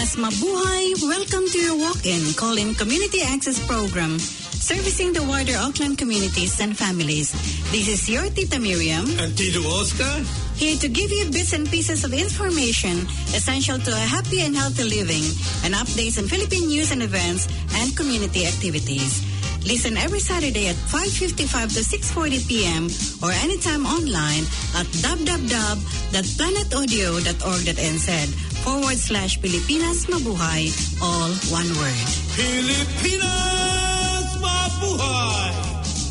Pilipinas Mabuhay, welcome to your walk-in call-in community access program, servicing the wider Auckland communities and families. This is your Tita Miriam and Tito Oscar, here to give you bits and pieces of information essential to a happy and healthy living, and updates on Philippine news and events and community activities. Listen every Saturday at 5:55 to 6:40 p.m. or anytime online at www.planetaudio.org.nz/Pilipinas Mabuhay, all one word. Pilipinas Mabuhay!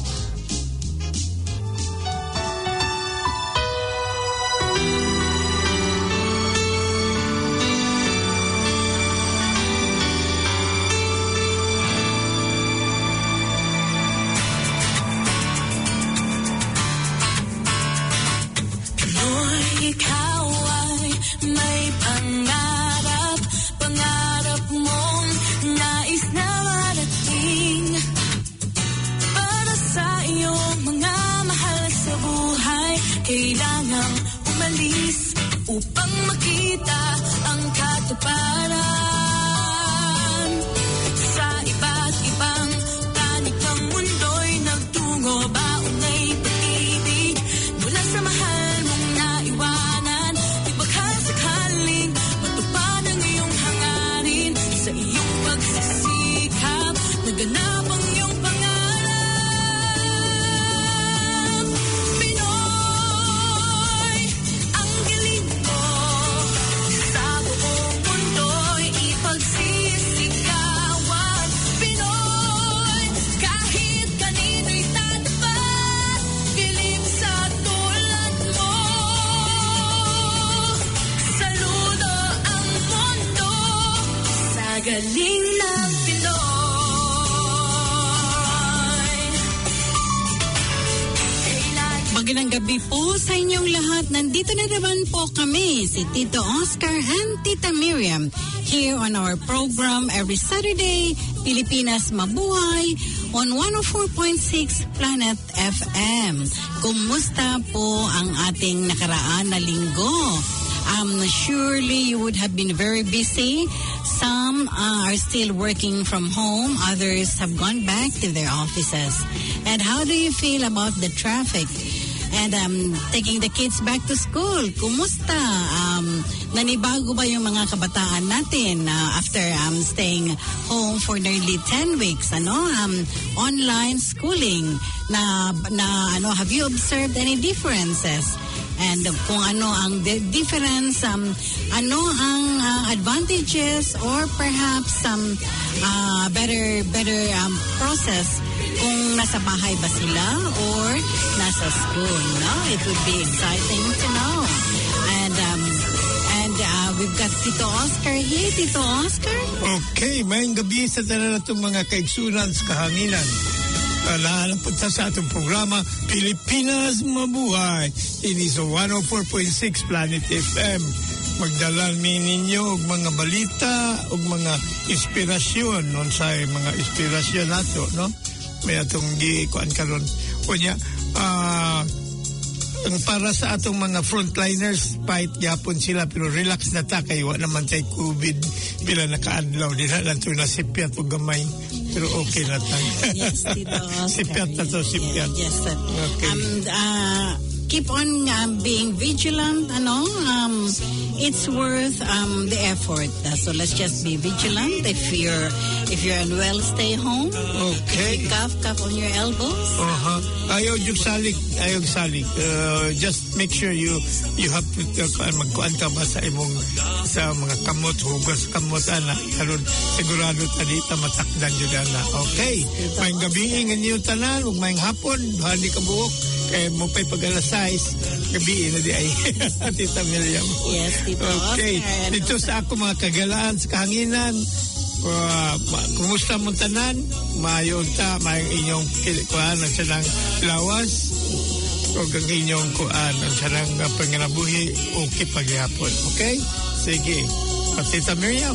Ikaw ay may pangarap, pangarap mong nais na marating. Para sa iyong mga mahal sa buhay, kailangang umalis upang makita ang katuparan. Sa iba't ibang panig ng mundo'y nagtungo, baon ay pag-ibig mula sa mahal mong naiwanan. Di baka sakaling matupad ang iyong hangarin, sa iyong pagsisikap naganap ang iyong pangarap. Pinoy, ang galing mo, sa buong mundo'y ipagsisikawan. Pinoy, kahit kanino'y tatapat, piling sa tulad mo. Saludo ang mundo sa galing ng Pinoy. Magandang gabi po sa inyong lahat. Nandito na naman po kami, si Tito Oscar and Tita Miriam, here on our program every Saturday, Pilipinas Mabuhay, on 104.6 Planet FM. Kumusta po ang ating nakaraan na linggo? Surely you would have been very busy. Some are still working from home. Others have gone back to their offices. And how do you feel about the traffic? And taking the kids back to school, kumusta? Nanibago ba yung mga kabataan natin after staying home for nearly 10 weeks? Online schooling. Have you observed any differences? And kung ano ang difference, ano ang advantages or perhaps better process kung nasa bahay ba sila or nasa school, no? It would be exciting to know. And we've got Tito Oscar here. Tito Oscar? Okay, mayang gabi sa tanan natong mga kaigsunan sa kahanginan. Punta sa atong programa, Pilipinas Mabuhay. Ini sa 104.6 Planet FM. Magdalan mi ninyo og mga balita, og mga inspirasyon. Non sa mga inspirasyon nato, no? May atong gikuan karon. Kunya, para sa atong mga frontliners, fight gyapon sila pero relax na ta kay wa naman tay COVID bila nakaadlaw dinha lang to nasipyat og gamay pero okay na ta. Yes, Tito. Sipyat na to, sipyat. Yes, sir. Okay. Keep on being vigilant, it's worth the effort. So let's just be vigilant. If you're unwell, stay home. Okay. If you cough on your elbows. Ayaw yung salig. Just make sure you have to magkuan ka ba sa imong sa mga kamot, hugas kamot ana. Karon sigurado tadi ta matakdan jud ana. Okay. Mayong gabi inyo tanan, ug mayong hapon, hali ka buok. Kaya mo pa'y pag-alas-size, gabi na di ay Tita Miriam. Yes, Tito. Okay. Dito sa ako mga kagalaan sa kahanginan, kumusta mong tanan? Mayon ta, mayong inyong kuhaan ang sanang lawas o ang inyong kuhaan ang sanang panginabuhi okay paghihapon. Okay? Sige. Tita Miriam.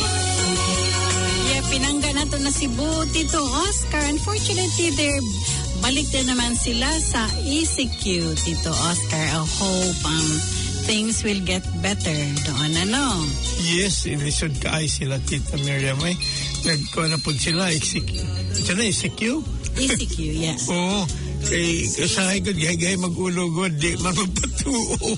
Pinangga na to na Cebu, Tito Oscar. Unfortunately, they're balik din naman sila sa ECQ, Tito Oscar. I hope things will get better doon, ano? Yes, inisod ka ay sila, Tita Miriam. Ay, nagkuha na po sila, ECQ. Ito na, ECQ? ECQ, yes. Oo. Kay kasahay ko, gaya mag-ulugod, di man magpatuo.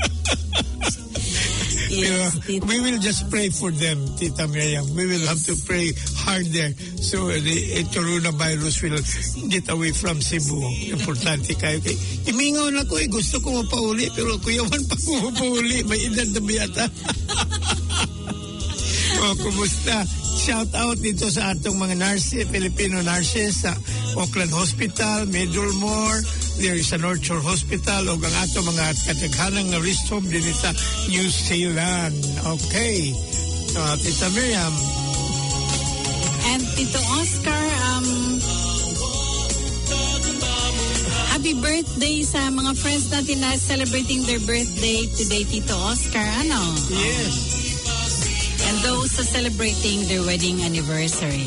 Yes, we will just pray for them, Tita Miriam. We will have to pray harder so the coronavirus will get away from Cebu. Importante kayo. Imingaw na ko gusto ko mapauli, pero kuyawan pa ko mapauli. May edad na biyata. Kumusta? Shout out dito sa atong mga nurses, Filipino nurses sa Auckland Hospital, Middlemore, there is a North Shore Hospital, o ang ato mga kataghanang na rest home din sa New Zealand. Okay. Tita Miriam. And Tito Oscar, happy birthday sa mga friends natin na celebrating their birthday today, Tito Oscar. Ano? Yes. And those are celebrating their wedding anniversary.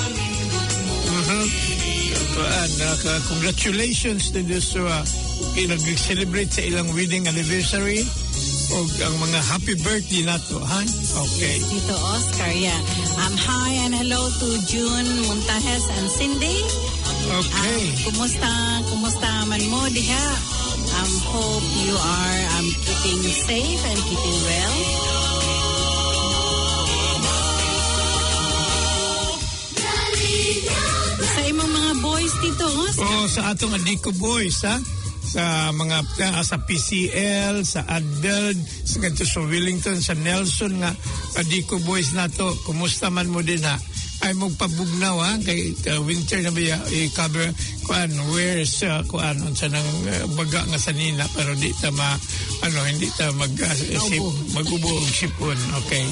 Congratulations to those who nag-celebrate sa ilang wedding anniversary o ang mga happy birthday na to, ha? Okay. Tito Oscar, yeah. Hi and hello to June Montajes and Cindy. Okay. Kumusta man mo diha? Hope you are keeping safe and keeping well. Sa imong mga boys, Tito Oscar. Sa atong Adiko boys, ha? Sa mga sa PCL, sa Adveld, sa ganito sa Wellington, sa Nelson nga Adiko boys na to. Kumusta man mo din, ha? Ay magpabugnaw, ha? Kay winter na ba i-cover where's sa nang baga nga sanina, pero hindi ta mag-ubo og sipon. Okay.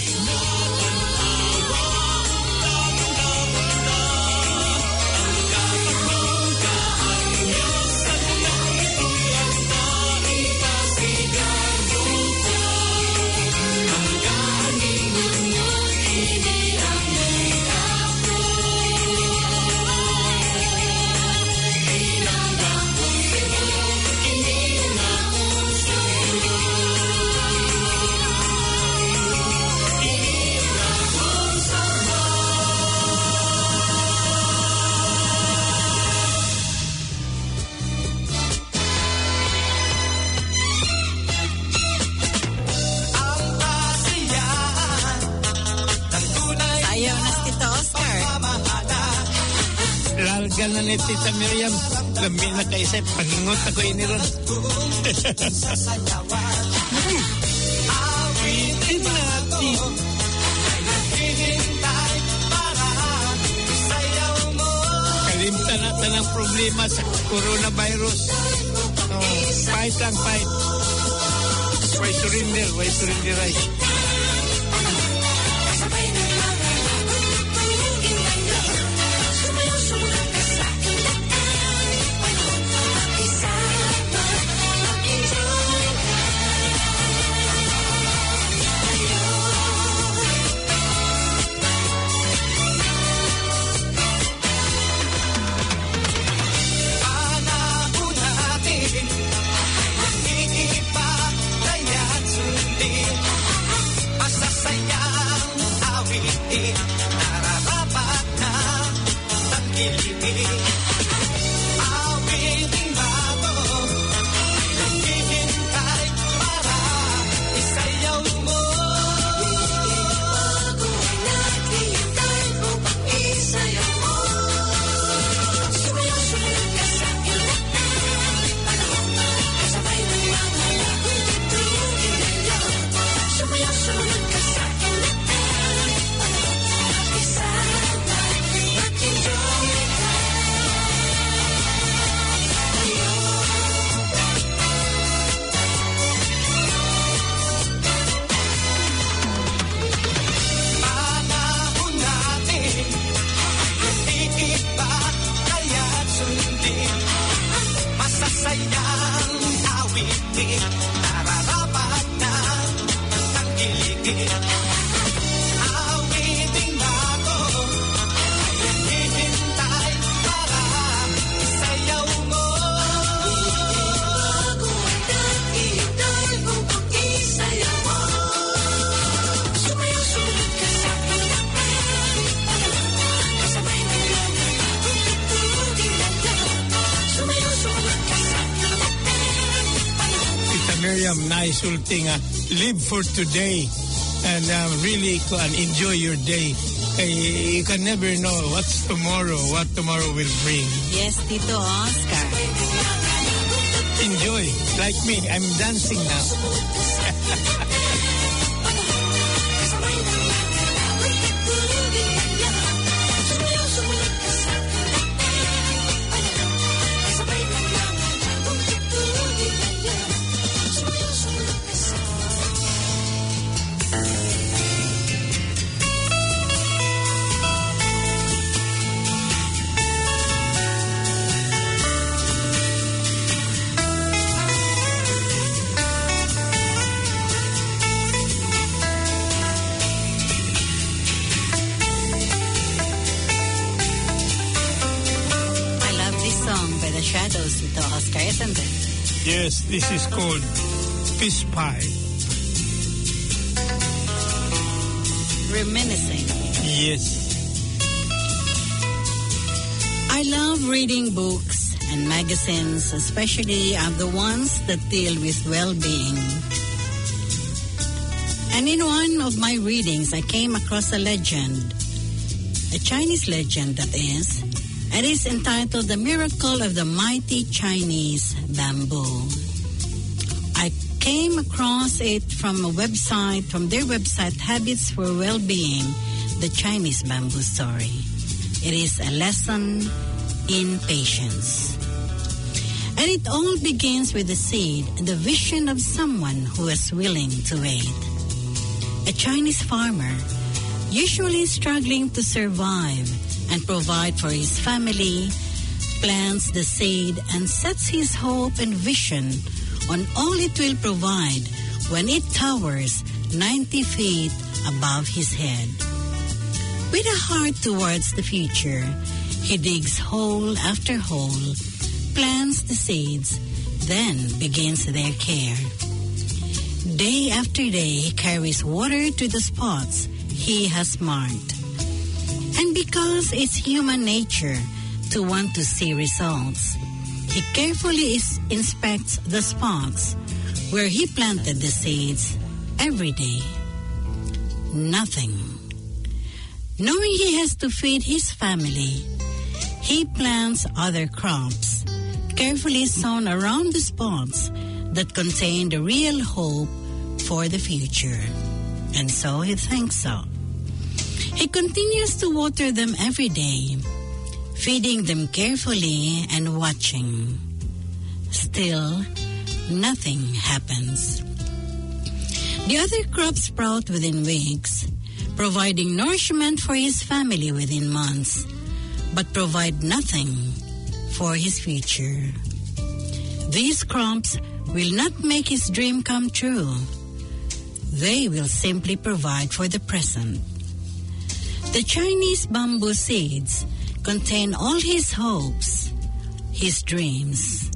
Lalgan na ni Tita Miriam. Lambi na kaisa. Paningot ako iniron. Awitin natin. Kalimtan natin ang problema sa coronavirus. Fight lang, fight. Why surrender right? Miriam, naisulti nga, live for today and really enjoy your day. You can never know what tomorrow will bring. Yes, Tito Oscar. Enjoy. Like me, I'm dancing now. Tito Oscar, isn't it? Yes, this is called Fish Pie. Reminiscing. Yes. I love reading books and magazines, especially the ones that deal with well-being. And in one of my readings, I came across a legend, a Chinese legend that is. It is entitled The Miracle of the Mighty Chinese Bamboo. I came across it from their website, Habits for Well-Being, the Chinese Bamboo Story. It is a lesson in patience. And it all begins with the seed and the vision of someone who is willing to wait. A Chinese farmer, usually struggling to survive and provide for his family, plants the seed and sets his hope and vision on all it will provide when it towers 90 feet above his head. With a heart towards the future, he digs hole after hole, plants the seeds, then begins their care. Day after day, he carries water to the spots he has marked. And because it's human nature to want to see results, he carefully inspects the spots where he planted the seeds every day. Nothing. Knowing he has to feed his family, he plants other crops, carefully sown around the spots that contain the real hope for the future. And so he thinks so. He continues to water them every day, feeding them carefully and watching. Still, nothing happens. The other crops sprout within weeks, providing nourishment for his family within months, but provide nothing for his future. These crops will not make his dream come true. They will simply provide for the present. The Chinese bamboo seeds contain all his hopes, his dreams.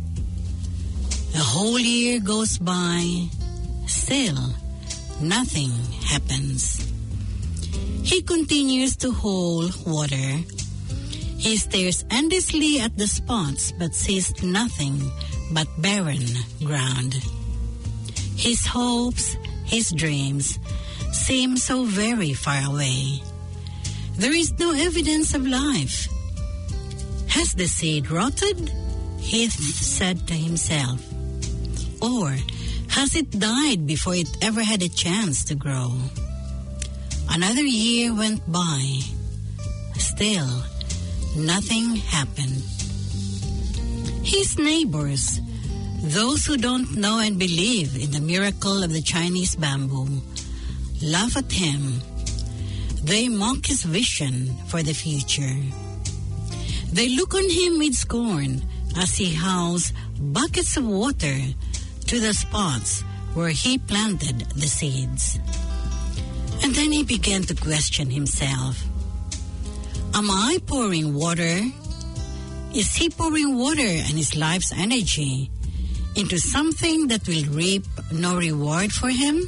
A whole year goes by, still nothing happens. He continues to hold water. He stares endlessly at the spots but sees nothing but barren ground. His hopes, his dreams seem so very far away. There is no evidence of life. Has the seed rotted? He said to himself. Or has it died before it ever had a chance to grow? Another year went by. Still, nothing happened. His neighbors, those who don't know and believe in the miracle of the Chinese bamboo, laugh at him. They mock his vision for the future. They look on him with scorn as he hauls buckets of water to the spots where he planted the seeds. And then he began to question himself. Am I pouring water? Is he pouring water and his life's energy into something that will reap no reward for him?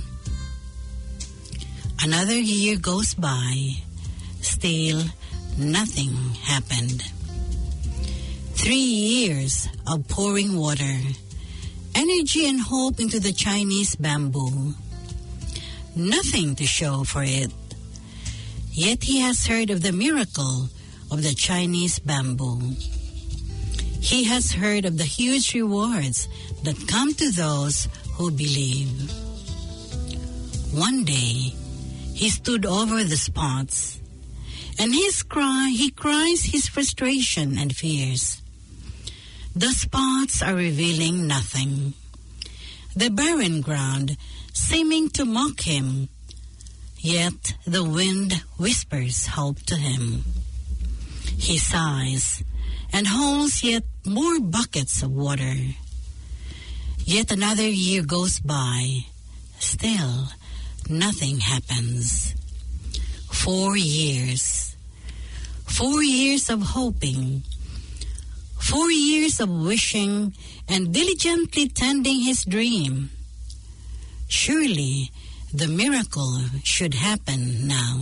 Another year goes by. Still, nothing happened. 3 years of pouring water, energy and hope into the Chinese bamboo. Nothing to show for it. Yet he has heard of the miracle of the Chinese bamboo. He has heard of the huge rewards that come to those who believe. One day, he stood over the spots, and he cries his frustration and fears. The spots are revealing nothing. The barren ground seeming to mock him, yet the wind whispers hope to him. He sighs and holds yet more buckets of water. Yet another year goes by. Still, nothing happens. 4 years. 4 years of hoping. 4 years of wishing and diligently tending his dream. Surely the miracle should happen now.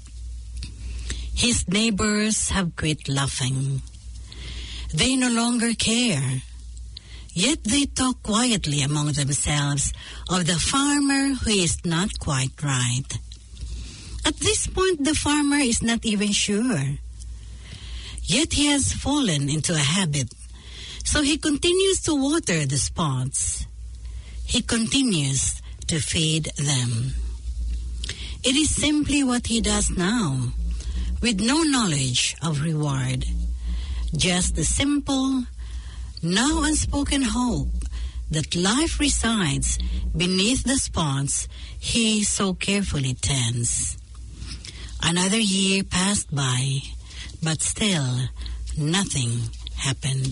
His neighbors have quit laughing. They no longer care. Yet they talk quietly among themselves of the farmer who is not quite right. At this point, the farmer is not even sure. Yet he has fallen into a habit, so he continues to water the spots. He continues to feed them. It is simply what he does now, with no knowledge of reward. Just the simple, now unspoken hope that life resides beneath the spots he so carefully tends. Another year passed by, but still nothing happened.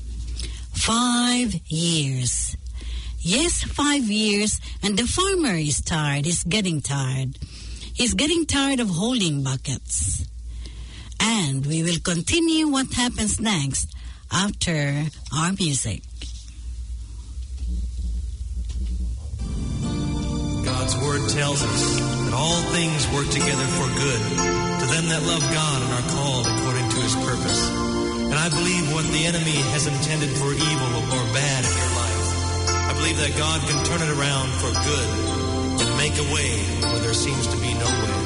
5 years. Yes, 5 years, and the farmer is tired. He's getting tired. He's getting tired of holding buckets. And we will continue what happens next after our music. God's word tells us that all things work together for good to them that love God and are called according to his purpose. And I believe what the enemy has intended for evil or bad in your life, I believe that God can turn it around for good and make a way where there seems to be no way.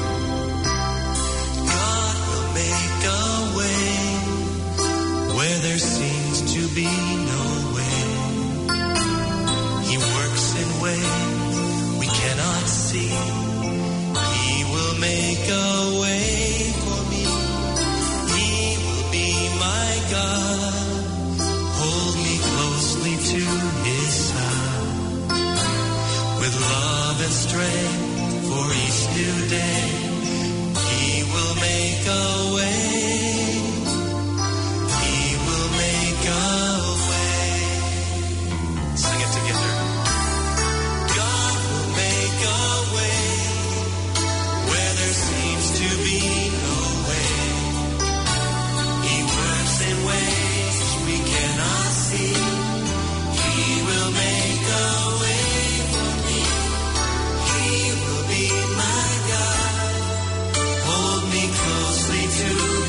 God will make a way where there seems to be no way. He works in ways we cannot see. He will make a way for me. He will be my God. Hold me closely to his side. With love and strength for each new day, he will make a way. He will make a way. Sing it together. God will make a way where there seems to be no way. He works in ways we cannot see. He will make a way for me. He will be my God. Hold me closely to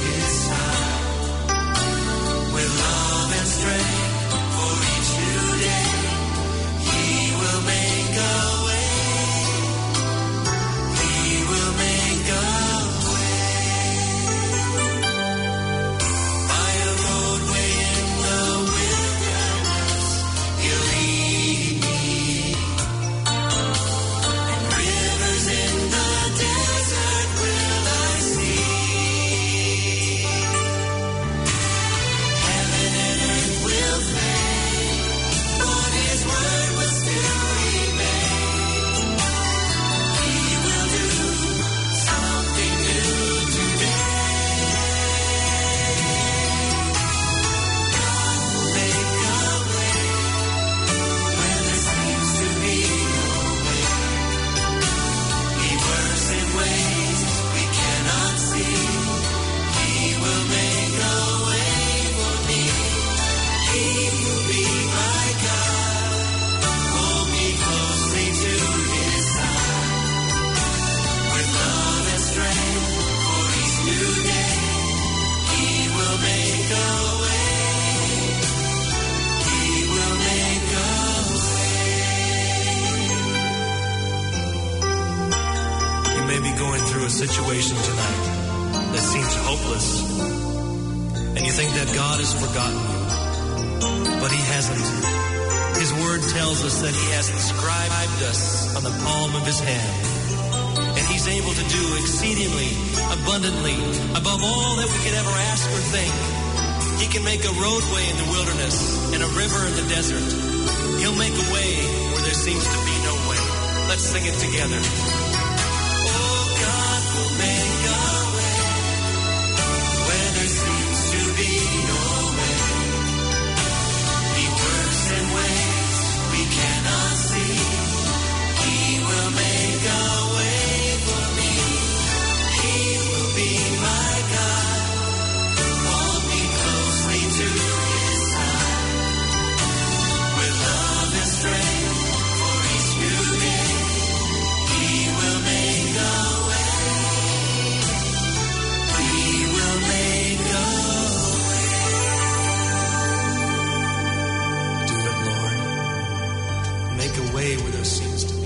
a situation tonight that seems hopeless, and you think that God has forgotten you, but He hasn't. His Word tells us that He has inscribed us on the palm of His hand, and He's able to do exceedingly, abundantly, above all that we could ever ask or think. He can make a roadway in the wilderness and a river in the desert. He'll make a way where there seems to be no way. Let's sing it together. Oh, God will make a way where there seems to be no way. He works in ways we cannot see. He will make a way for me. He will be my God. Hold me closely to His side. With love and strength for each new day, He will make a way. He will make a way. Do it, Lord. Make a way where there seems to be.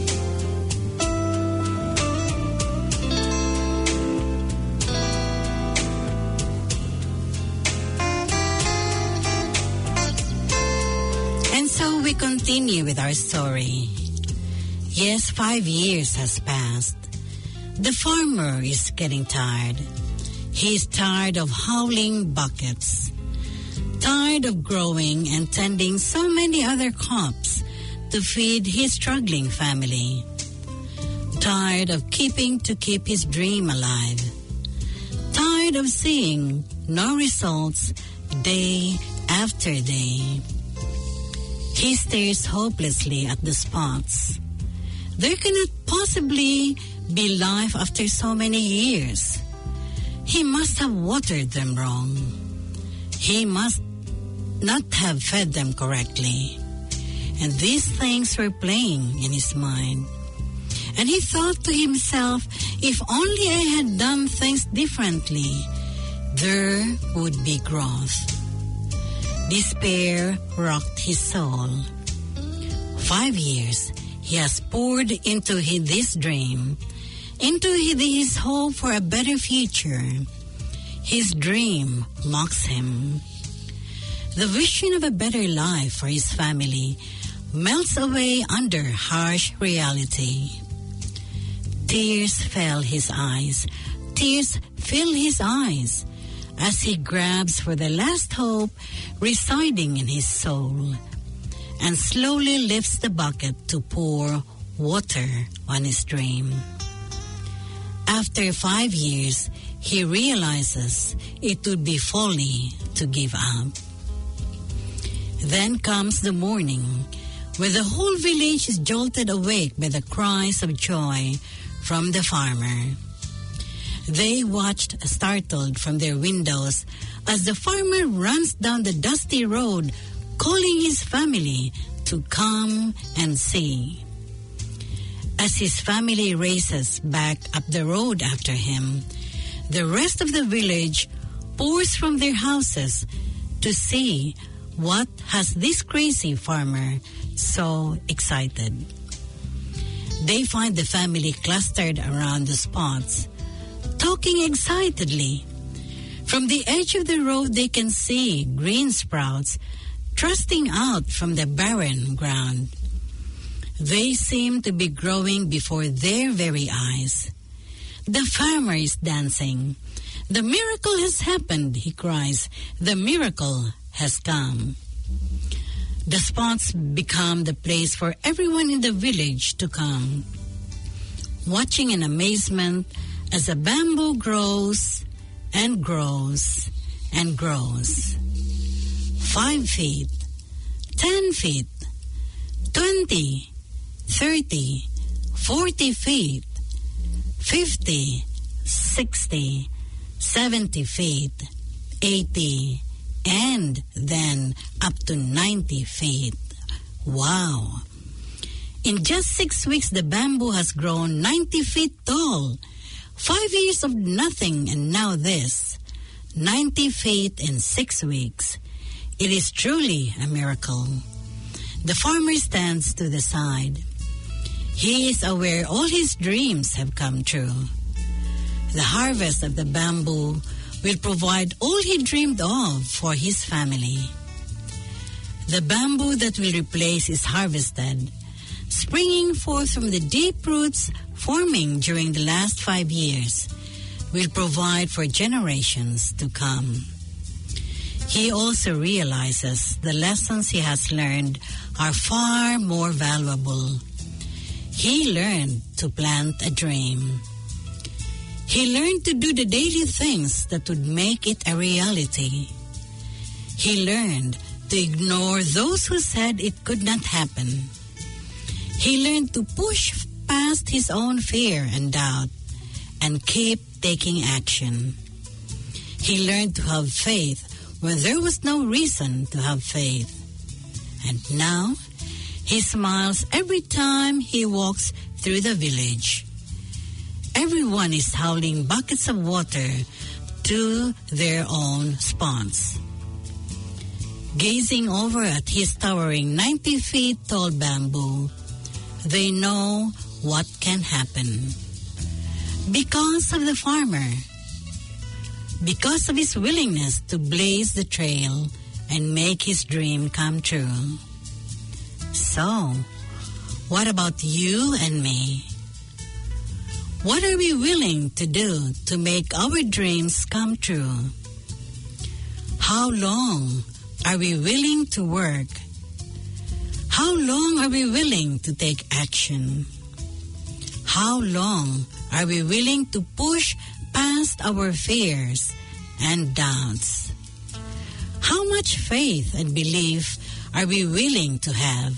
And so we continue with our story. Yes, 5 years has passed. The farmer is getting tired. He's tired of hauling buckets, tired of growing and tending so many other crops to feed his struggling family, tired of keep his dream alive, tired of seeing no results day after day. He stares hopelessly at the spots. There cannot possibly be life after so many years. He must have watered them wrong. He must not have fed them correctly. And these things were playing in his mind. And he thought to himself, if only I had done things differently, there would be growth. Despair rocked his soul. 5 years he has poured into this dream, into his hope for a better future. His dream mocks him. The vision of a better life for his family melts away under harsh reality. Tears fill his eyes as he grabs for the last hope residing in his soul and slowly lifts the bucket to pour water on his dream. After 5 years, he realizes it would be folly to give up. Then comes the morning, where the whole village is jolted awake by the cries of joy from the farmer. They watched startled from their windows as the farmer runs down the dusty road, calling his family to come and see. As his family races back up the road after him, the rest of the village pours from their houses to see what has this crazy farmer so excited. They find the family clustered around the spots, talking excitedly. From the edge of the road, they can see green sprouts thrusting out from the barren ground. They seem to be growing before their very eyes. The farmer is dancing. The miracle has happened, he cries. The miracle has come. The spots become the place for everyone in the village to come, watching in amazement as the bamboo grows and grows and grows. 5 feet, 10 feet, 20, 30, 40 feet, 50, 60, 70 feet, 80, and then up to 90 feet. Wow! In just 6 weeks, the bamboo has grown 90 feet tall. 5 years of nothing, and now this. 90 feet in 6 weeks. It is truly a miracle. The farmer stands to the side. He is aware all his dreams have come true. The harvest of the bamboo will provide all he dreamed of for his family. The bamboo that will replace is harvested, springing forth from the deep roots forming during the last 5 years, will provide for generations to come. He also realizes the lessons he has learned are far more valuable. He learned to plant a dream. He learned to do the daily things that would make it a reality. He learned to ignore those who said it could not happen. He learned to push past his own fear and doubt and keep taking action. He learned to have faith when there was no reason to have faith. And now, he smiles every time he walks through the village. Everyone is hauling buckets of water to their own spots. Gazing over at his towering 90 feet tall bamboo, they know what can happen. Because of the farmer, because of his willingness to blaze the trail and make his dream come true. So, what about you and me? What are we willing to do to make our dreams come true? How long are we willing to work? How long are we willing to take action? How long are we willing to push past our fears and doubts? How much faith and belief are we willing to have?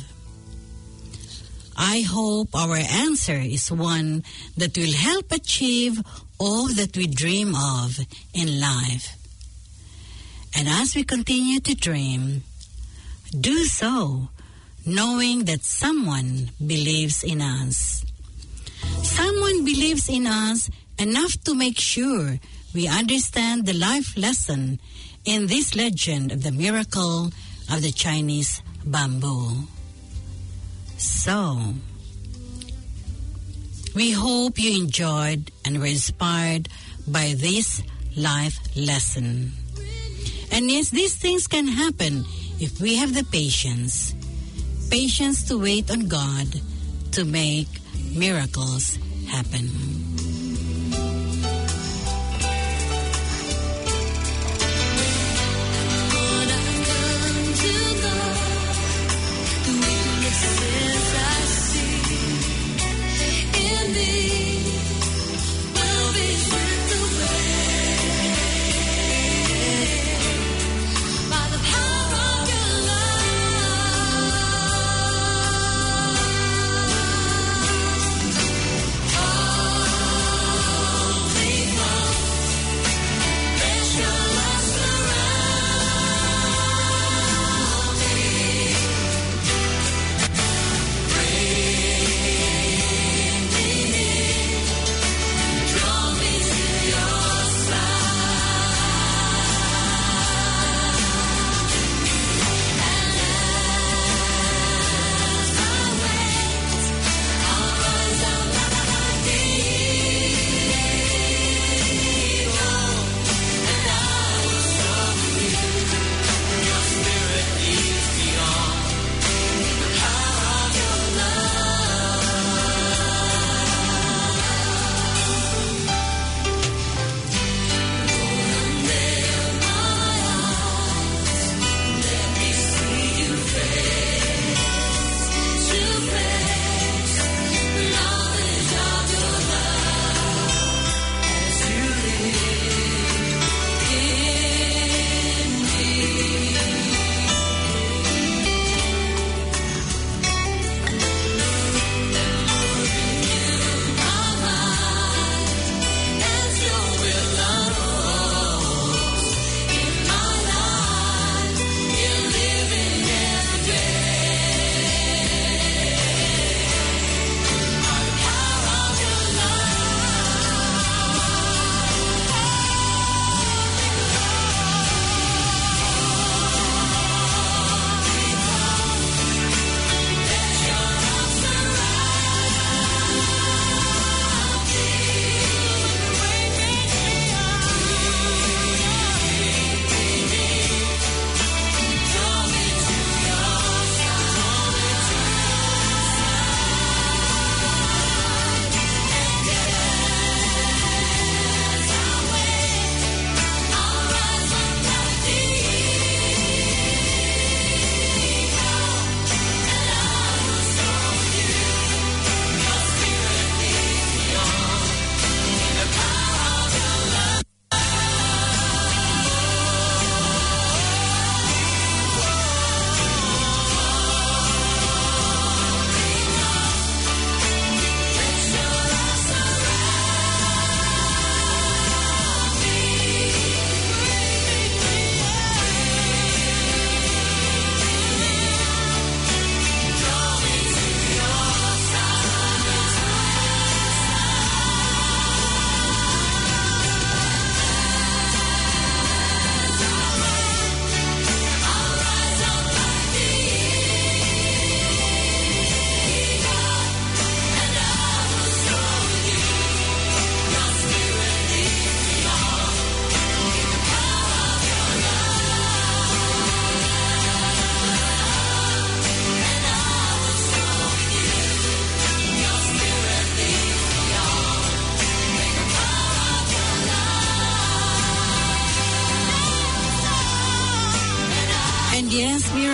I hope our answer is one that will help achieve all that we dream of in life. And as we continue to dream, do so knowing that someone believes in us. Someone believes in us enough to make sure we understand the life lesson in this legend of the miracle of the Chinese bamboo. So, we hope you enjoyed and were inspired by this life lesson. And yes, these things can happen if we have the patience to wait on God to make miracles happen. Oh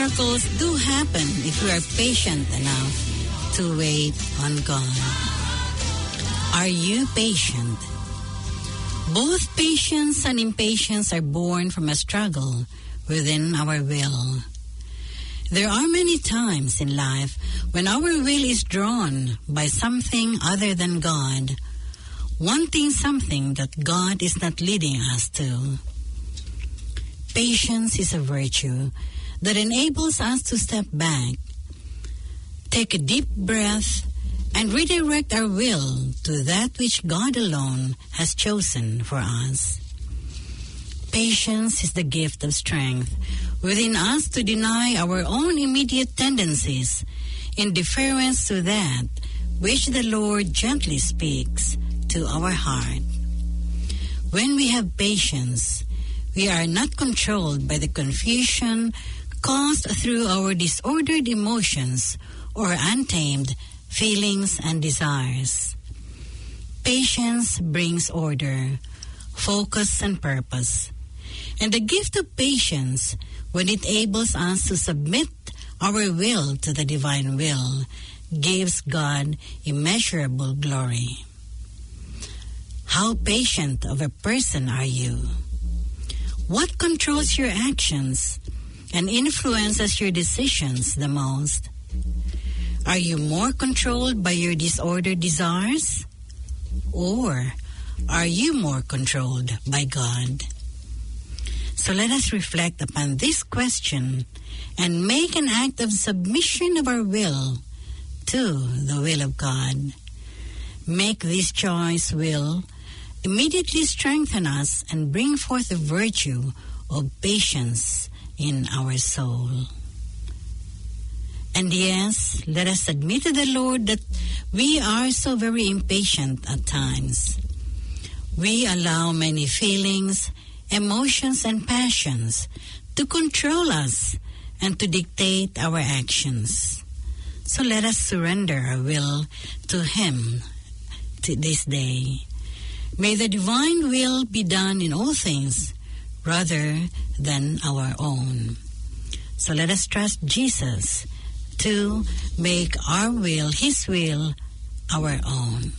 miracles do happen if we are patient enough to wait on God. Are you patient? Both patience and impatience are born from a struggle within our will. There are many times in life when our will is drawn by something other than God, wanting something that God is not leading us to. Patience is a virtue that enables us to step back, take a deep breath, and redirect our will to that which God alone has chosen for us. Patience is the gift of strength within us to deny our own immediate tendencies in deference to that which the Lord gently speaks to our heart. When we have patience, we are not controlled by the confusion caused through our disordered emotions or untamed feelings and desires. Patience brings order, focus, and purpose. And the gift of patience, when it enables us to submit our will to the divine will, gives God immeasurable glory. How patient of a person are you? What controls your actions and influences your decisions the most? Are you more controlled by your disordered desires? Or are you more controlled by God? So let us reflect upon this question and make an act of submission of our will to the will of God. Make this choice will immediately strengthen us and bring forth the virtue of patience in our soul. And yes, let us admit to the Lord that we are so very impatient at times. We allow many feelings, emotions, and passions to control us and to dictate our actions. So let us surrender our will to Him to this day. May the divine will be done in all things rather than our own. So let us trust Jesus to make our will, His will, our own.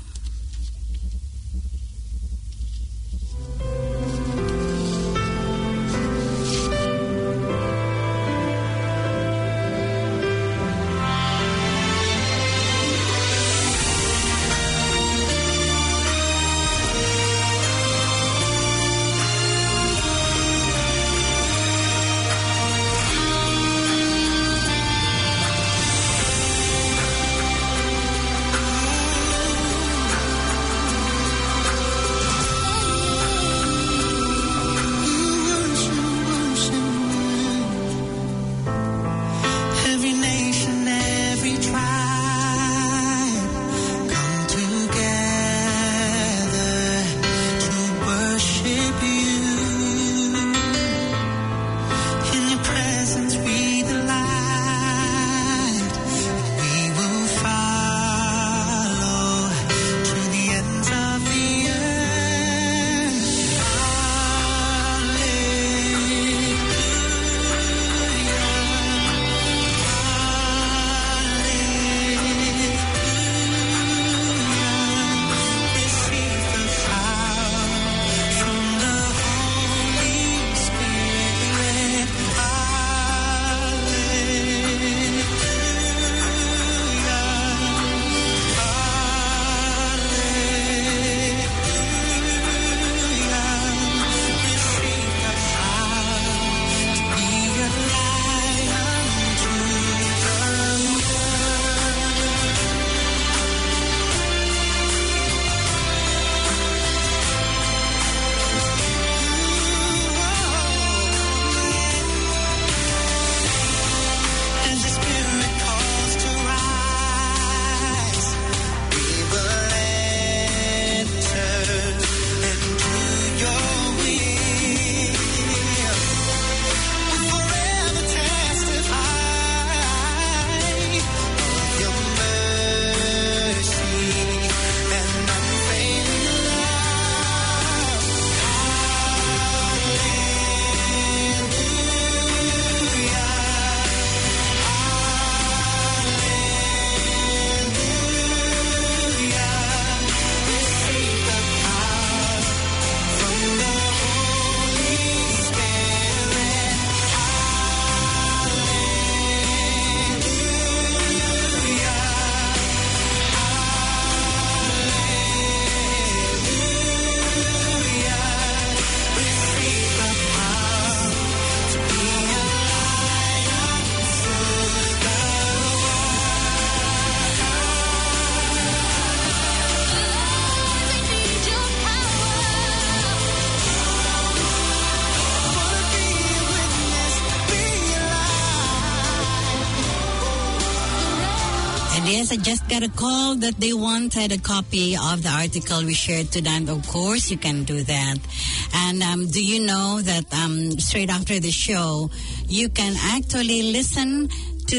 Yes, I just got a call that they wanted a copy of the article we shared tonight. Of course, you can do that. And do you know that straight after the show, you can actually listen to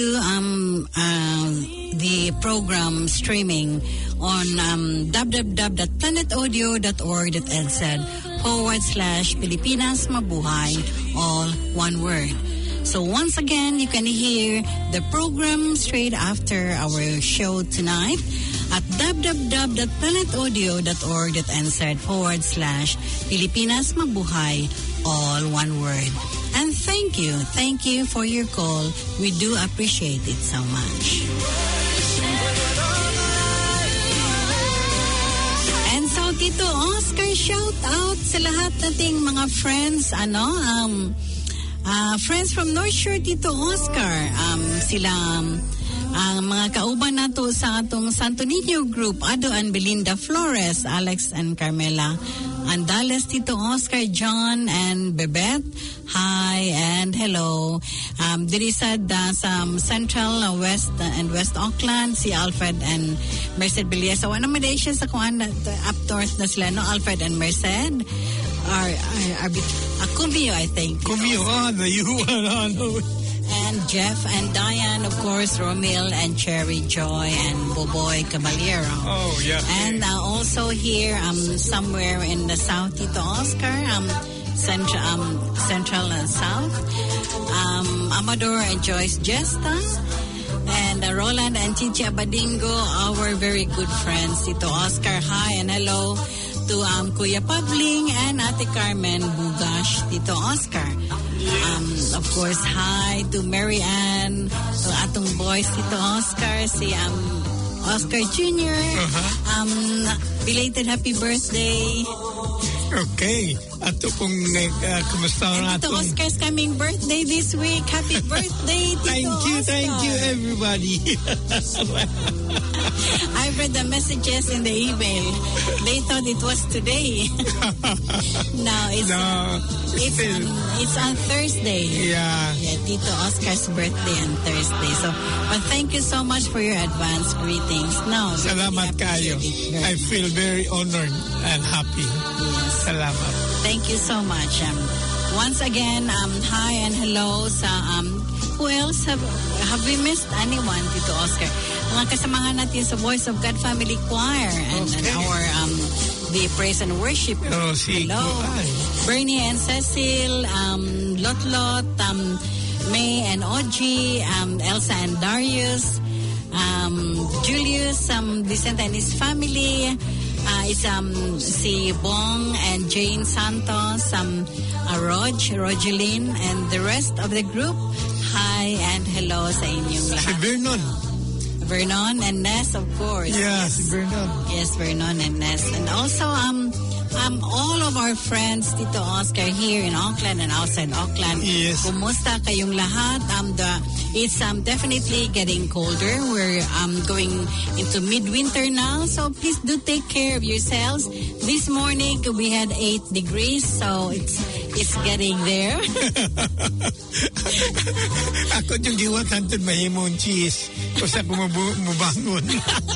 the program streaming on www.planetaudio.org.nz/Pilipinas Mabuhay, all one word. So once again, you can hear the program straight after our show tonight at www.planetaudio.org.nz/Pilipinas Mabuhay, all one word. And thank you for your call. We do appreciate it so much. And so, Tito Oscar, shout out sa lahat nating mga friends, friends from North Shore, Tito Oscar. Sila ang mga kauban nato sa atong Santo Niño group, Ado and Belinda Flores, Alex and Carmela Andales, Tito Oscar, John and Bebet. Hi and hello. Diri sa Central, West and West Auckland, si Alfred and Merced Belias. So, ano naman siya sa kuhan up north na sila, no? Alfred and Merced. Kumio, I think. Kumio, the you And Jeff and Diane, of course, Romil and Cherry Joy and Boboy Caballero. Oh, yeah. And also here, somewhere in the South, Tito Oscar, Central and South, Amador and Joyce Jesta, and Roland and Chichi Abadingo, our very good friends, Tito Oscar. Hi and hello to Kuya Pabling and Ate Carmen Bugash, Tito Oscar. Of course, hi to Mary Ann, to atong boys, Tito Oscar, si Oscar Jr. Belated happy birthday. Okay. Ato pong kumusta na Tito Oscar's coming birthday this week. Happy birthday, Tito Oscar. Thank you, everybody. I read the messages in the email. They thought it was today. No, it's on Thursday. Yeah. Tito Oscar's birthday on Thursday. So, but thank you so much for your advance greetings. No, Salamat kayo. I feel very honored and happy. Yes. Salamat. Thank you so much. Once again, hi and hello sa who else have we missed anyone, Tito Oscar? Mga kasamahan natin sa Voice of God Family Choir and our the praise and worship. Hello, Bernie and Cecil, Lotlot, May and Oji, Elsa and Darius, Julius, Vicente and his family. It's si Bong and Jane Santos, Rogeline, and the rest of the group. Hi and hello sa inyong lahat. Si Vernon and Ness, of course. Yes, Vernon. Yes, Vernon and Ness. And also, all of our friends, Tito Oscar, here in Auckland and outside Auckland. Yes. Kumusta kayong lahat? It's definitely getting colder. We're going into midwinter now, so please do take care of yourselves. This morning we had 8 degrees, so it's getting there. Ako yung giwatan to mahimong cheese. Kasi ako mabangon.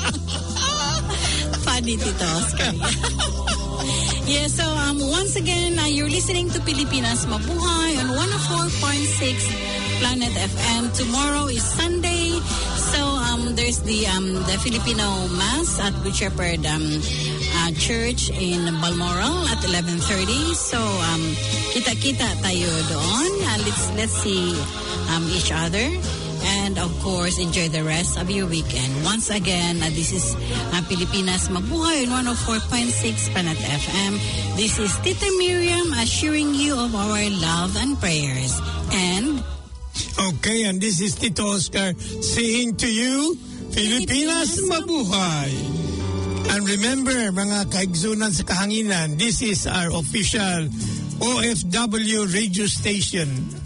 Funny, Tito Oscar. Yeah, so once again, you're listening to Pilipinas Mabuhay on 104.6 Planet FM. Tomorrow is Sunday, so there's the Filipino Mass at Good Shepherd Church in Balmoral at 11:30. So kita-kita tayo doon. Let's see each other. And of course, enjoy the rest of your weekend. Once again, this is Pilipinas Mabuhay on 104.6 Planet FM. This is Tita Miriam assuring you of our love and prayers. And okay, and this is Tito Oscar saying to you, Pilipinas Mabuhay. And remember, mga kaigsunan sa kahanginan, this is our official OFW radio station.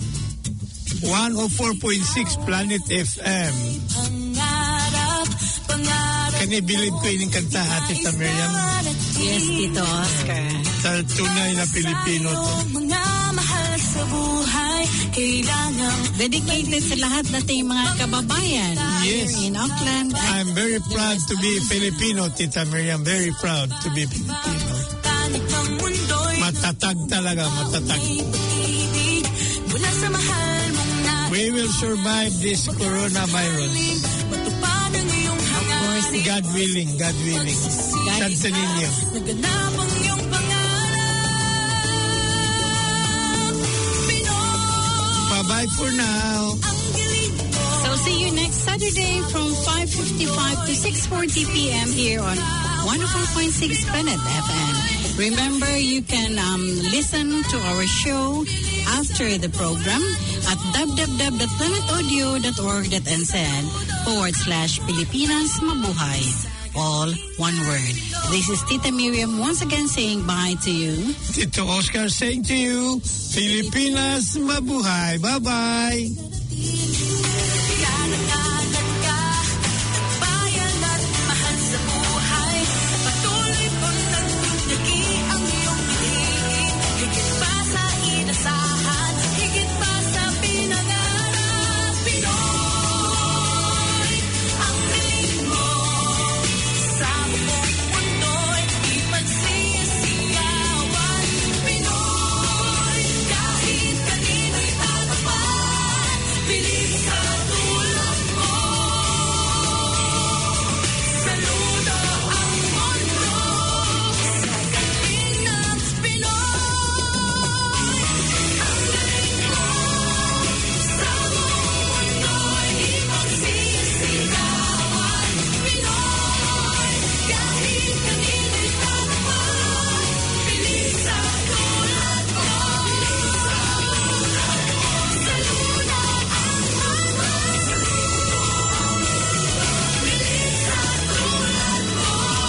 104.6 Planet FM. Can you believe ko ining kanta, Tita Miriam? yes, Tito Oscar. Sa tunay na Pilipino to. Mga mahal sa buhay. ay kailangang Dedicated sa lahat nating mga kababayan Yes. here in Auckland. I'm very proud to be Filipino, Tita Miriam. Very proud to be Filipino. panig ng mundo'y Matatag talaga, matatag. pag-ibig mula sa mahal mong We will survive this coronavirus. matupad ang iyong hangarin. God willing, God willing. Santa Niño. Naganap ang iyong pangarap. Pinoy Bye-bye for now. ang gilig mo. So see you next Saturday from 5:55 to 6:40 p.m. here on 104.6 Planet FM. Remember, you can listen to our show after the program at www.planetaudio.org.nz/Pilipinas Mabuhay. All one word. This is Tita Miriam once again saying bye to you. Tito Oscar saying to you, Filipinas Mabuhay. Bye-bye.